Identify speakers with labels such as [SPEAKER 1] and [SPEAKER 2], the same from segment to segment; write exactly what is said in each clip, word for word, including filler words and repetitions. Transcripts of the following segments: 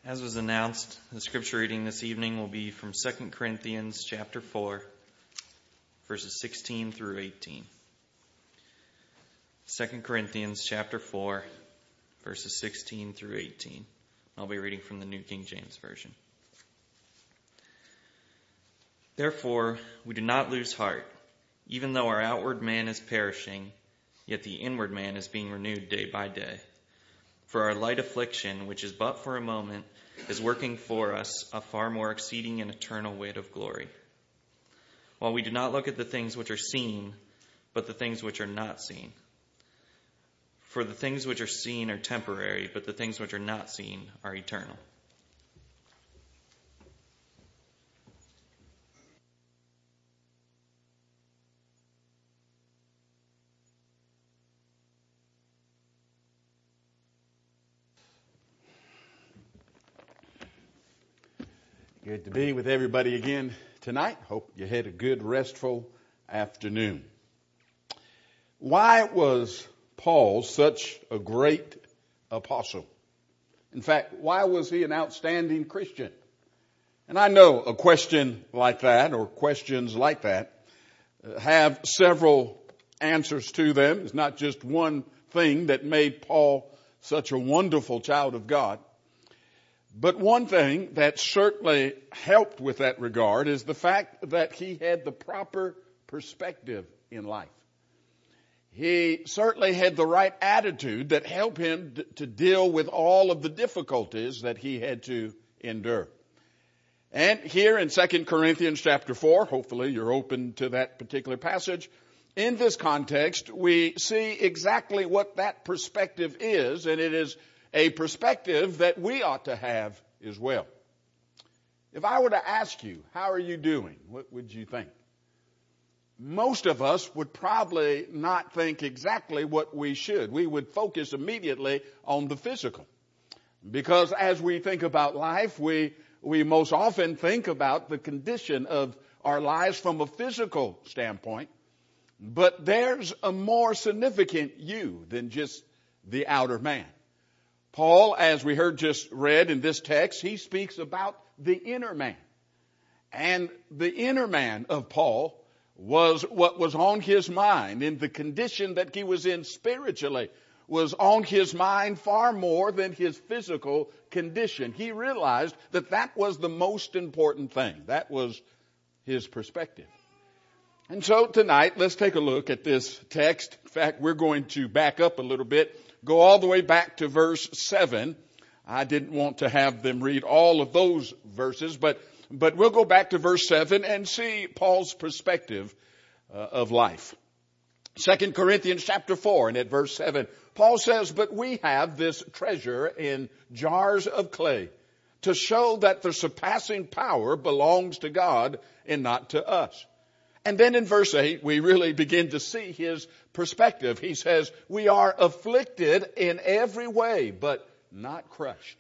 [SPEAKER 1] As was announced, the scripture reading this evening will be from Second Corinthians chapter four, verses sixteen through eighteen. Second Corinthians chapter four, verses sixteen through eighteen. I'll be reading from the New King James Version. Therefore, we do not lose heart, even though our outward man is perishing, yet the inward man is being renewed day by day. For our light affliction, which is but for a moment, is working for us a far more exceeding and eternal weight of glory. While we do not look at the things which are seen, but the things which are not seen. For the things which are seen are temporary, but the things which are not seen are eternal.
[SPEAKER 2] Good to be with everybody again tonight. Hope you had a good, restful afternoon. Why was Paul such a great apostle? In fact, why was he an outstanding Christian? And I know a question like that, or questions like that, have several answers to them. It's not just one thing that made Paul such a wonderful child of God. But one thing that certainly helped with that regard is the fact that he had the proper perspective in life. He certainly had the right attitude that helped him to deal with all of the difficulties that he had to endure. And here in Second Corinthians chapter four, hopefully you're open to that particular passage, in this context we see exactly what that perspective is, and it is a perspective that we ought to have as well. If I were to ask you, how are you doing? What would you think? Most of us would probably not think exactly what we should. We would focus immediately on the physical. Because as we think about life, we, we most often think about the condition of our lives from a physical standpoint. But there's a more significant you than just the outer man. Paul, as we heard just read in this text, he speaks about the inner man. And the inner man of Paul was what was on his mind, in the condition that he was in spiritually, was on his mind far more than his physical condition. He realized that that was the most important thing. That was his perspective. And so tonight, let's take a look at this text. In fact, we're going to back up a little bit. Go all the way back to verse seven. I didn't want to have them read all of those verses, but but we'll go back to verse seven and see Paul's perspective uh, of life. Second Corinthians chapter four, and at verse seven, Paul says, "But we have this treasure in jars of clay, to show that the surpassing power belongs to God and not to us." And then in verse eight, we really begin to see his perspective. He says, "We are afflicted in every way, but not crushed."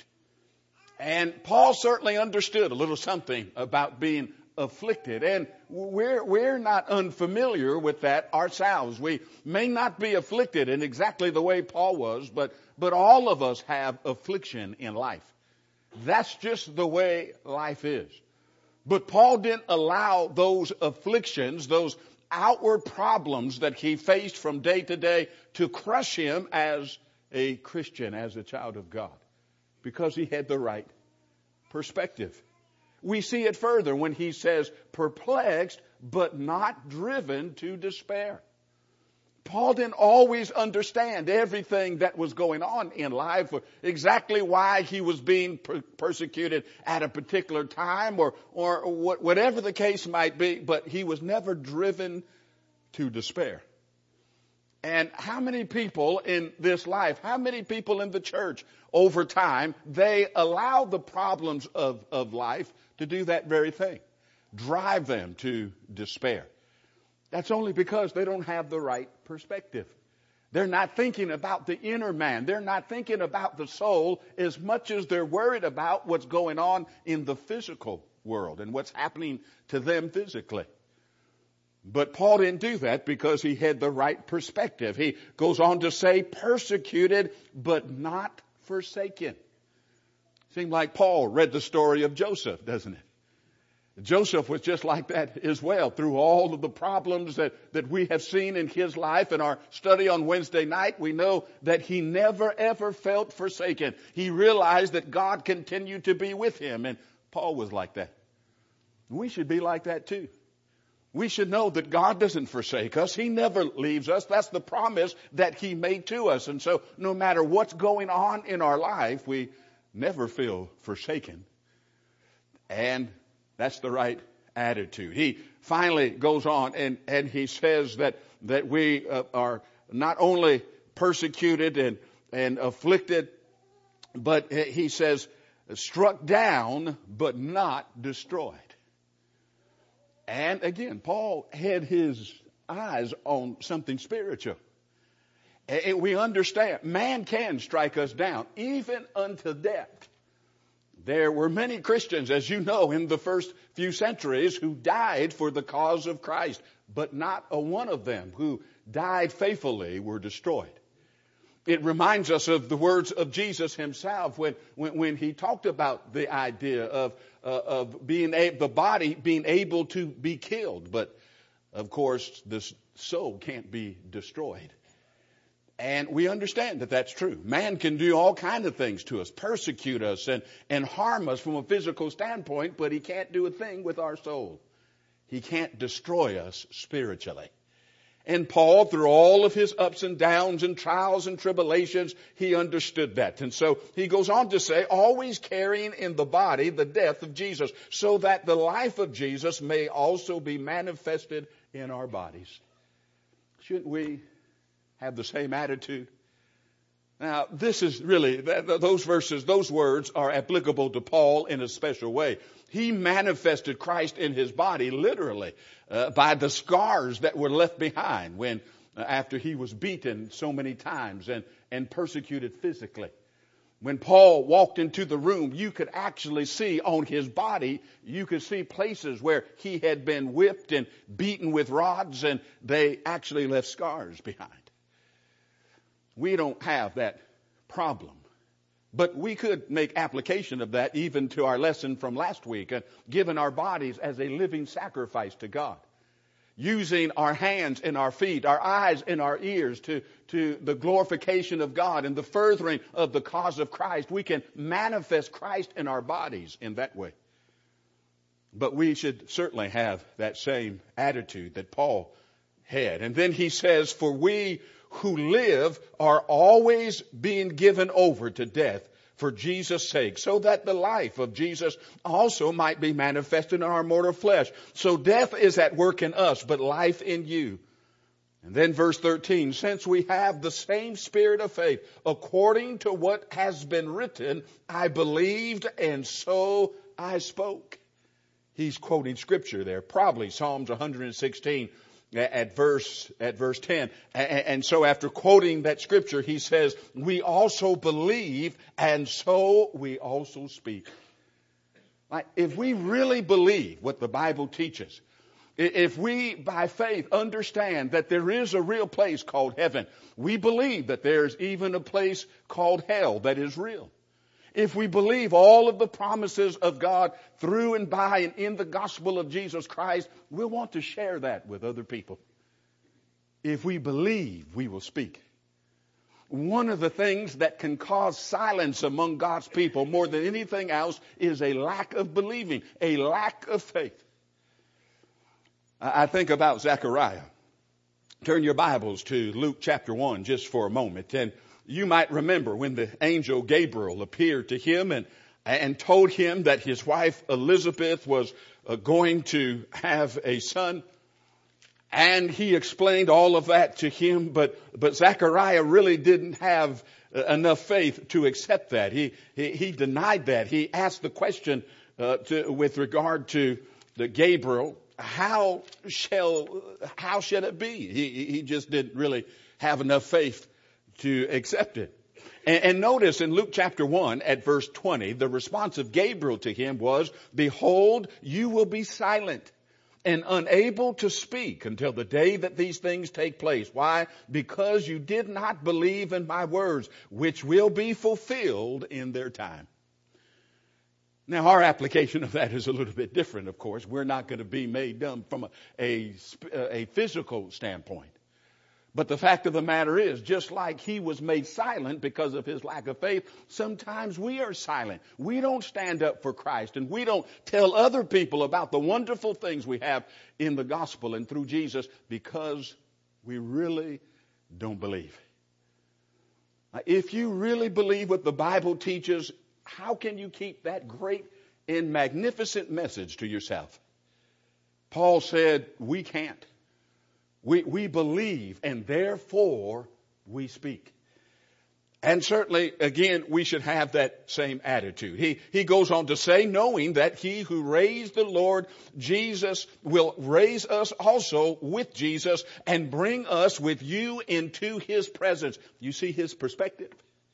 [SPEAKER 2] And Paul certainly understood a little something about being afflicted. And we're, we're not unfamiliar with that ourselves. We may not be afflicted in exactly the way Paul was, but, but all of us have affliction in life. That's just the way life is. But Paul didn't allow those afflictions, those outward problems that he faced from day to day to crush him as a Christian, as a child of God, because he had the right perspective. We see it further when he says, perplexed, but not driven to despair. Paul didn't always understand everything that was going on in life, or exactly why he was being per- persecuted at a particular time, or, or wh- whatever the case might be, but he was never driven to despair. And how many people in this life, how many people in the church over time, they allow the problems of, of life to do that very thing, drive them to despair. That's only because they don't have the right perspective. They're not thinking about the inner man. They're not thinking about the soul as much as they're worried about what's going on in the physical world and what's happening to them physically. But Paul didn't do that because he had the right perspective. He goes on to say, persecuted but not forsaken. Seems like Paul read the story of Joseph, doesn't it? Joseph was just like that as well. Through all of the problems that, that we have seen in his life in our study on Wednesday night, we know that he never ever felt forsaken. He realized that God continued to be with him, and Paul was like that. We should be like that too. We should know that God doesn't forsake us. He never leaves us. That's the promise that he made to us. And so no matter what's going on in our life, we never feel forsaken. And that's the right attitude. He finally goes on and, and he says that, that we uh, are not only persecuted and, and afflicted, but he says struck down, but not destroyed. And again, Paul had his eyes on something spiritual. And we understand man can strike us down, even unto death. There were many Christians, as you know, in the first few centuries who died for the cause of Christ, but not a one of them who died faithfully were destroyed. It reminds us of the words of Jesus himself when, when, when he talked about the idea of, uh, of being a, the body being able to be killed. But, of course, the soul can't be destroyed. And we understand that that's true. Man can do all kinds of things to us, persecute us and, and harm us from a physical standpoint, but he can't do a thing with our soul. He can't destroy us spiritually. And Paul, through all of his ups and downs and trials and tribulations, he understood that. And so he goes on to say, always carrying in the body the death of Jesus, so that the life of Jesus may also be manifested in our bodies. Shouldn't we have the same attitude? Now, this is really, those verses, those words are applicable to Paul in a special way. He manifested Christ in his body literally uh, by the scars that were left behind when, uh, after he was beaten so many times and, and persecuted physically. When Paul walked into the room, you could actually see on his body, you could see places where he had been whipped and beaten with rods, and they actually left scars behind. We don't have that problem. But we could make application of that even to our lesson from last week, uh, giving our bodies as a living sacrifice to God. Using our hands and our feet, our eyes and our ears to, to the glorification of God and the furthering of the cause of Christ. We can manifest Christ in our bodies in that way. But we should certainly have that same attitude that Paul had. And then he says, for we who live are always being given over to death for Jesus' sake, so that the life of Jesus also might be manifested in our mortal flesh. So death is at work in us, but life in you. And then verse thirteen, since we have the same spirit of faith, according to what has been written, I believed and so I spoke. He's quoting scripture there, probably Psalms one hundred sixteen. At verse, at verse ten. And so after quoting that scripture, he says, we also believe and so we also speak. Like, if we really believe what the Bible teaches, if we by faith understand that there is a real place called heaven, we believe that there's even a place called hell that is real. If we believe all of the promises of God through and by and in the gospel of Jesus Christ, we'll want to share that with other people. If we believe, we will speak. One of the things that can cause silence among God's people more than anything else is a lack of believing, a lack of faith. I think about Zechariah. Turn your Bibles to Luke chapter one just for a moment. And you might remember when the angel Gabriel appeared to him and, and told him that his wife Elizabeth was uh, going to have a son. And he explained all of that to him, but, but Zechariah really didn't have uh, enough faith to accept that. He, he, he denied that. He asked the question uh, to, with regard to the Gabriel, how shall, how shall it be? He, he just didn't really have enough faith to accept it. And, and notice in Luke chapter one at verse twenty, the response of Gabriel to him was, behold, you will be silent and unable to speak until the day that these things take place. Why? Because you did not believe in my words, which will be fulfilled in their time. Now, our application of that is a little bit different, of course. We're not going to be made dumb from a, a, a physical standpoint. But the fact of the matter is, just like he was made silent because of his lack of faith, sometimes we are silent. We don't stand up for Christ, and we don't tell other people about the wonderful things we have in the gospel and through Jesus because we really don't believe. Now, if you really believe what the Bible teaches, how can you keep that great and magnificent message to yourself? Paul said, we can't. We, we believe, and therefore we speak. And certainly, again, we should have that same attitude. He, he goes on to say, knowing that he who raised the Lord Jesus will raise us also with Jesus and bring us with you into his presence. You see his perspective?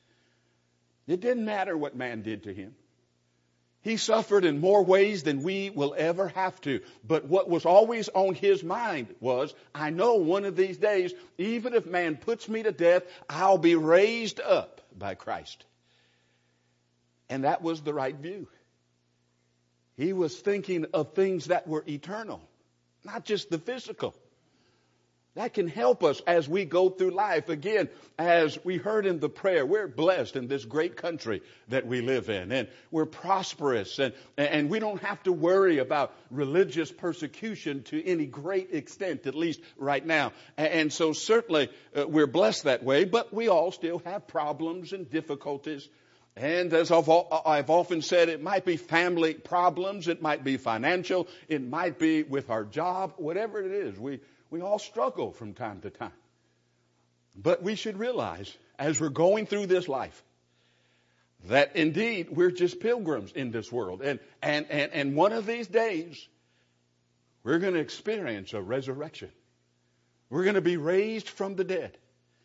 [SPEAKER 2] It didn't matter what man did to him. He suffered in more ways than we will ever have to. But what was always on his mind was, I know one of these days, even if man puts me to death, I'll be raised up by Christ. And that was the right view. He was thinking of things that were eternal, not just the physical. That can help us as we go through life. Again, as we heard in the prayer, we're blessed in this great country that we live in. And we're prosperous. And, and we don't have to worry about religious persecution to any great extent, at least right now. And so certainly uh, we're blessed that way. But we all still have problems and difficulties. And as I've, I've often said, it might be family problems. It might be financial. It might be with our job. Whatever it is, we We all struggle from time to time. But we should realize, as we're going through this life, that indeed we're just pilgrims in this world. And, and, and, and one of these days, we're going to experience a resurrection. We're going to be raised from the dead.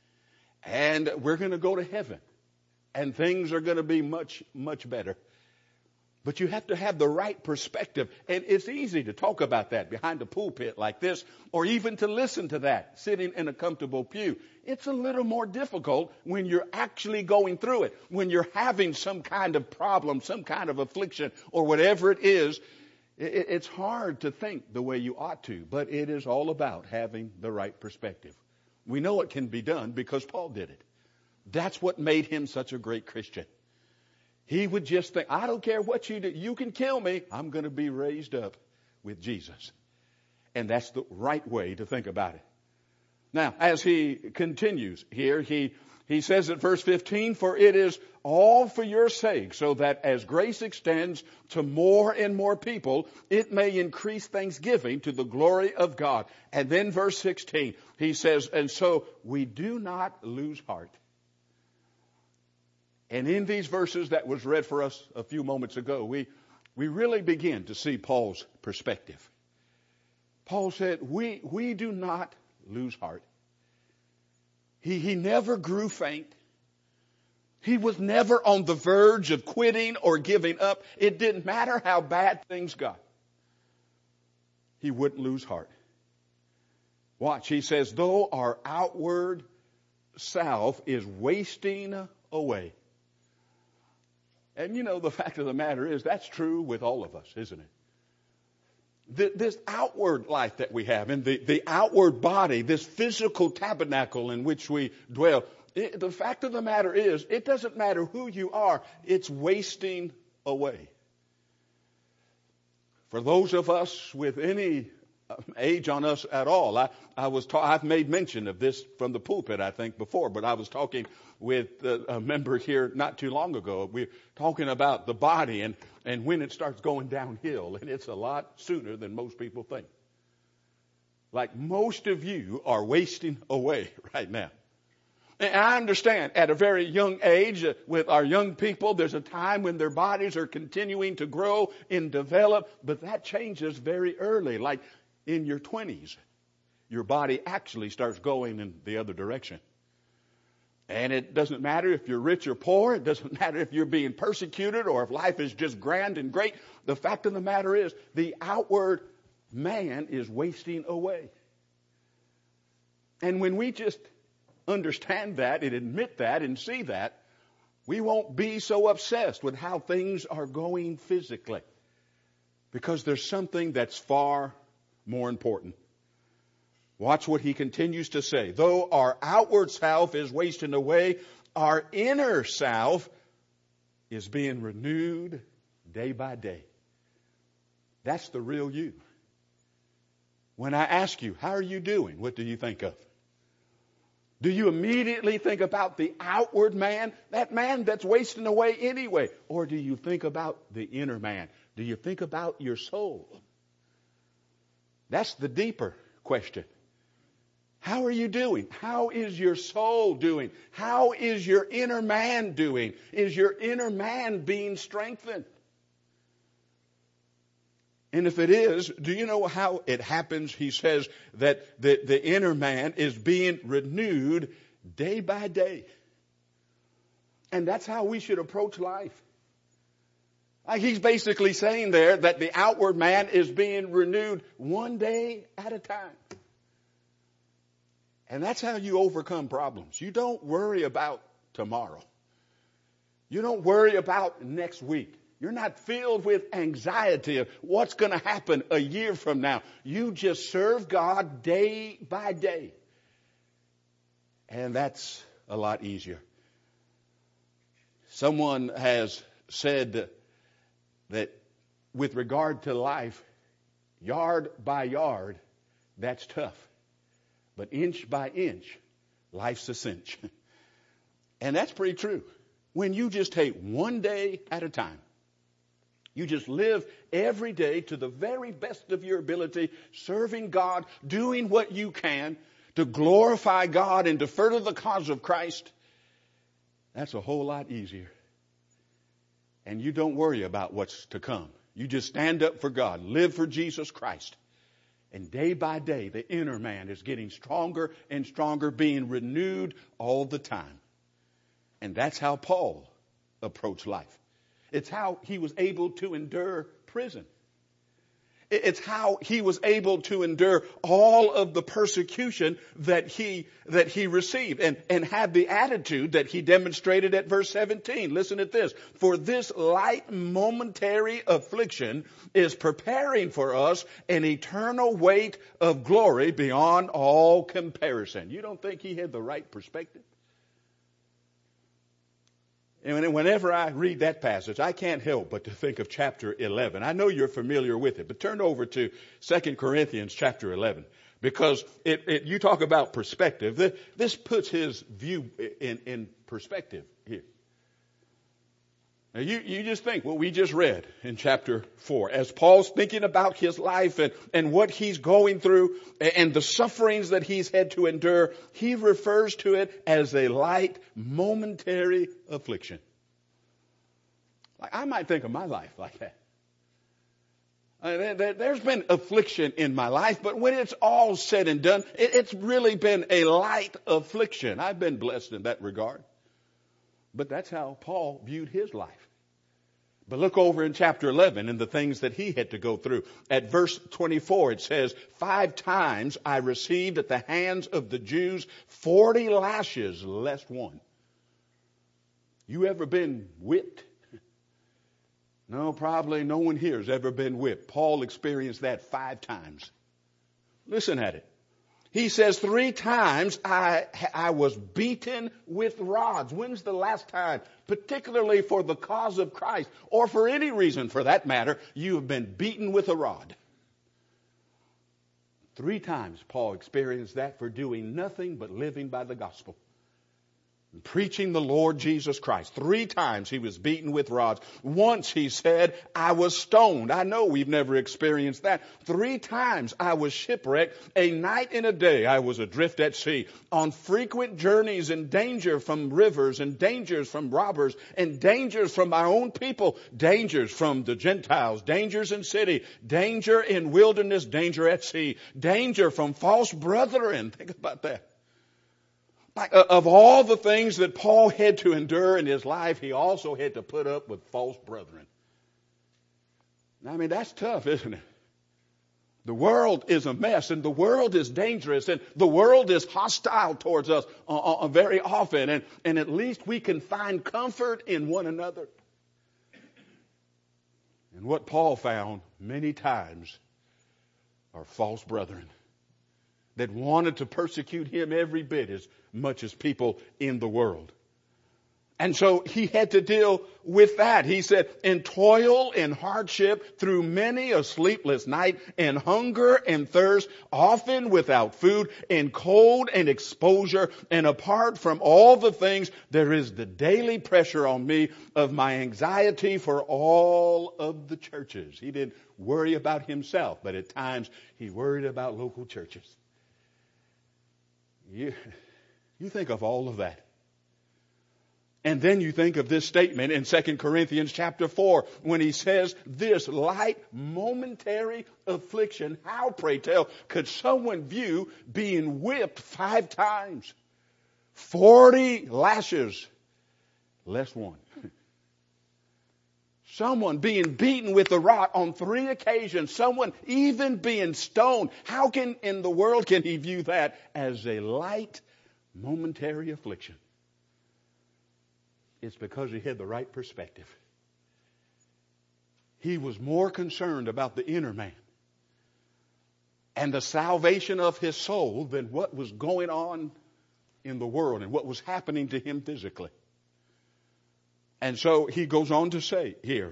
[SPEAKER 2] And we're going to go to heaven. And things are going to be much, much better. But you have to have the right perspective. And it's easy to talk about that behind a pulpit like this, or even to listen to that sitting in a comfortable pew. It's a little more difficult when you're actually going through it, when you're having some kind of problem, some kind of affliction, or whatever it is. It's hard to think the way you ought to, but it is all about having the right perspective. We know it can be done because Paul did it. That's what made him such a great Christian. He would just think, I don't care what you do. You can kill me. I'm going to be raised up with Jesus. And that's the right way to think about it. Now, as he continues here, he, he says at verse fifteen, for it is all for your sake, so that as grace extends to more and more people, it may increase thanksgiving to the glory of God. And then verse sixteen, he says, and so we do not lose heart. And in these verses that was read for us a few moments ago, we, we really begin to see Paul's perspective. Paul said, we, we do not lose heart. He, he never grew faint. He was never on the verge of quitting or giving up. It didn't matter how bad things got. He wouldn't lose heart. Watch, he says, though our outward self is wasting away. And you know, the fact of the matter is, that's true with all of us, isn't it? This outward life that we have, and the, the outward body, this physical tabernacle in which we dwell, it, the fact of the matter is, it doesn't matter who you are, it's wasting away. For those of us with any age on us at all, I, I was ta- I've made mention of this from the pulpit, I think, before, but I was talking with a member here not too long ago. We're talking about the body and, and when it starts going downhill, and it's a lot sooner than most people think. Like most of you are wasting away right now. And I understand at a very young age uh, with our young people, there's a time when their bodies are continuing to grow and develop, but that changes very early. Like in your twenties, your body actually starts going in the other direction. And it doesn't matter if you're rich or poor. It doesn't matter if you're being persecuted or if life is just grand and great. The fact of the matter is, the outward man is wasting away. And when we just understand that and admit that and see that, We won't be so obsessed with how things are going physically, because there's something that's far more important. Watch what he continues to say. Though our outward self is wasting away, our inner self is being renewed day by day. That's the real you. When I ask you, how are you doing? What do you think of? Do you immediately think about the outward man, that man that's wasting away anyway? Or do you think about the inner man? Do you think about your soul? That's the deeper question. How are you doing? How is your soul doing? How is your inner man doing? Is your inner man being strengthened? And if it is, do you know how it happens? He says that the, the inner man is being renewed day by day. And that's how we should approach life. Like he's basically saying there that the outward man is being renewed one day at a time. And that's how you overcome problems. You don't worry about tomorrow. You don't worry about next week. You're not filled with anxiety of what's going to happen a year from now. You just serve God day by day. And that's a lot easier. Someone has said that with regard to life, yard by yard, that's tough. But inch by inch, life's a cinch. And that's pretty true. When you just take one day at a time, you just live every day to the very best of your ability, serving God, doing what you can to glorify God and to further the cause of Christ. That's a whole lot easier. And you don't worry about what's to come. You just stand up for God, live for Jesus Christ. And day by day, the inner man is getting stronger and stronger, being renewed all the time. And that's how Paul approached life. It's how he was able to endure prison. It's how he was able to endure all of the persecution that he, that he received and, and had the attitude that he demonstrated at verse seventeen. Listen at this. For this light momentary affliction is preparing for us an eternal weight of glory beyond all comparison. You don't think he had the right perspective? And whenever I read that passage, I can't help but to think of chapter eleven. I know you're familiar with it, but turn over to Second Corinthians chapter eleven. Because it, it, you talk about perspective. This puts his view in, in perspective here. Now you, you just think what we just read in chapter four. As Paul's thinking about his life and, and what he's going through and the sufferings that he's had to endure, he refers to it as a light, momentary affliction. Like I might think of my life like that. I mean, there, there's been affliction in my life, but when it's all said and done, it, it's really been a light affliction. I've been blessed in that regard. But that's how Paul viewed his life. But look over in chapter eleven and the things that he had to go through. At verse twenty-four, it says, Five times I received at the hands of the Jews forty lashes less one. You ever been whipped? No, probably no one here has ever been whipped. Paul experienced that five times. Listen at it. He says, three times I, I was beaten with rods. When's the last time, particularly for the cause of Christ, or for any reason for that matter, you have been beaten with a rod? Three times Paul experienced that for doing nothing but living by the gospel. Preaching the Lord Jesus Christ. Three times he was beaten with rods. Once he said, I was stoned. I know we've never experienced that. Three times I was shipwrecked. A night and a day I was adrift at sea. On frequent journeys and danger from rivers and dangers from robbers and dangers from my own people. Dangers from the Gentiles. Dangers in city. Danger in wilderness. Danger at sea. Danger from false brethren. Think about that. Like, uh, of all the things that Paul had to endure in his life, he also had to put up with false brethren. I mean, that's tough, isn't it? The world is a mess, and the world is dangerous, and the world is hostile towards us uh, uh, very often, and, and at least we can find comfort in one another. And what Paul found many times are false brethren that wanted to persecute him every bit as much as people in the world. And so he had to deal with that. He said, in toil and hardship, through many a sleepless night, in hunger and thirst, often without food, in cold and exposure, and apart from all the things, there is the daily pressure on me of my anxiety for all of the churches. He didn't worry about himself, but at times he worried about local churches. You, you think of all of that. And then you think of this statement in Second Corinthians chapter four when he says this light momentary affliction. How, pray tell, could someone view being whipped five times, forty lashes, less one? Someone being beaten with a rod on three occasions, someone even being stoned. How can in the world can he view that as a light momentary affliction? It's because he had the right perspective. He was more concerned about the inner man and the salvation of his soul than what was going on in the world and what was happening to him physically. And so he goes on to say here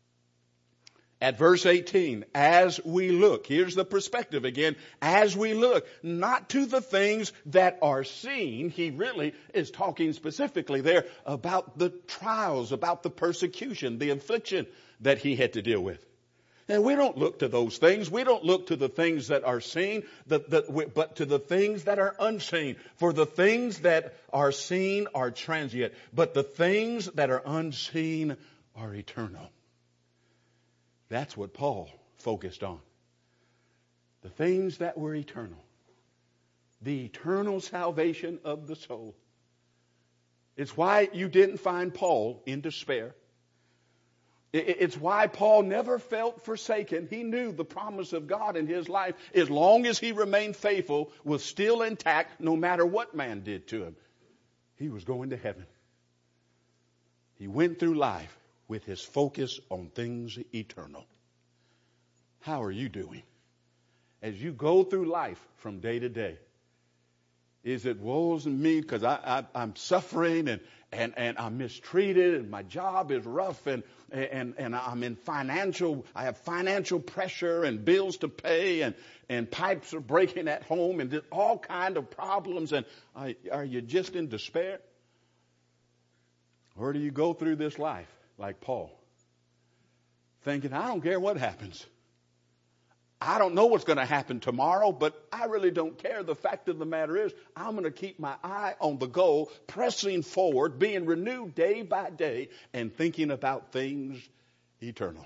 [SPEAKER 2] at verse eighteen, as we look, here's the perspective again, as we look, not to the things that are seen. He really is talking specifically there about the trials, about the persecution, the affliction that he had to deal with. And we don't look to those things. We don't look to the things that are seen, that, that, but to the things that are unseen. For the things that are seen are transient, but the things that are unseen are eternal. That's what Paul focused on. The things that were eternal. The eternal salvation of the soul. It's why you didn't find Paul in despair. It's why Paul never felt forsaken. He knew the promise of God in his life, as long as he remained faithful, was still intact no matter what man did to him. He was going to heaven. He went through life with his focus on things eternal. How are you doing? As you go through life from day to day, is it woes and me because I, I, I'm suffering and, and, and I'm mistreated and my job is rough and, and, and I'm in financial, I have financial pressure and bills to pay and, and pipes are breaking at home and all kind of problems, and are, are you just in despair? Or do you go through this life like Paul, thinking, I don't care what happens. I don't know what's going to happen tomorrow, but I really don't care. The fact of the matter is, I'm going to keep my eye on the goal, pressing forward, being renewed day by day, and thinking about things eternal.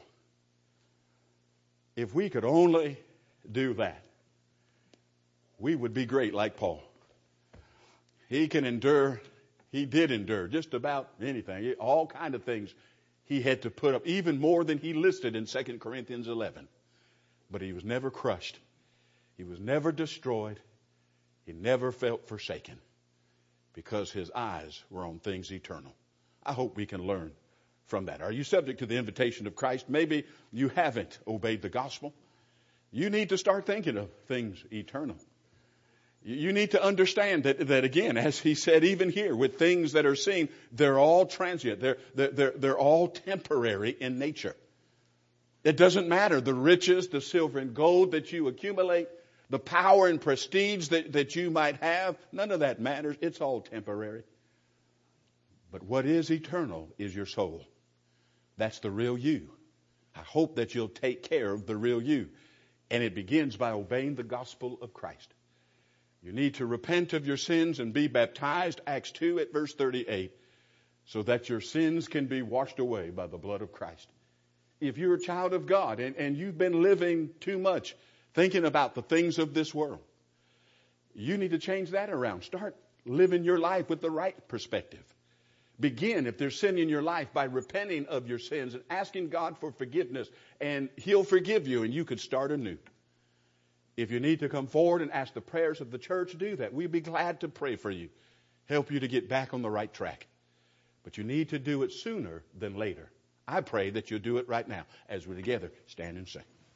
[SPEAKER 2] If we could only do that, we would be great like Paul. He can endure, he did endure just about anything, all kind of things he had to put up, even more than he listed in Second Corinthians eleven. But he was never crushed. He was never destroyed. He never felt forsaken because his eyes were on things eternal. I hope we can learn from that. Are you subject to the invitation of Christ? Maybe you haven't obeyed the gospel. You need to start thinking of things eternal. You need to understand that, that again, as he said, even here, with things that are seen, they're all transient. They're, they're, they're all temporary in nature. It doesn't matter the riches, the silver and gold that you accumulate, the power and prestige that, that you might have. None of that matters. It's all temporary. But what is eternal is your soul. That's the real you. I hope that you'll take care of the real you. And it begins by obeying the gospel of Christ. You need to repent of your sins and be baptized, Acts two at verse thirty-eight, so that your sins can be washed away by the blood of Christ. If you're a child of God and, and you've been living too much thinking about the things of this world, you need to change that around. Start living your life with the right perspective. Begin, if there's sin in your life, by repenting of your sins and asking God for forgiveness, and He'll forgive you and you could start anew. If you need to come forward and ask the prayers of the church, do that. We'd be glad to pray for you, help you to get back on the right track. But you need to do it sooner than later. I pray that you'll do it right now as we together stand and sing.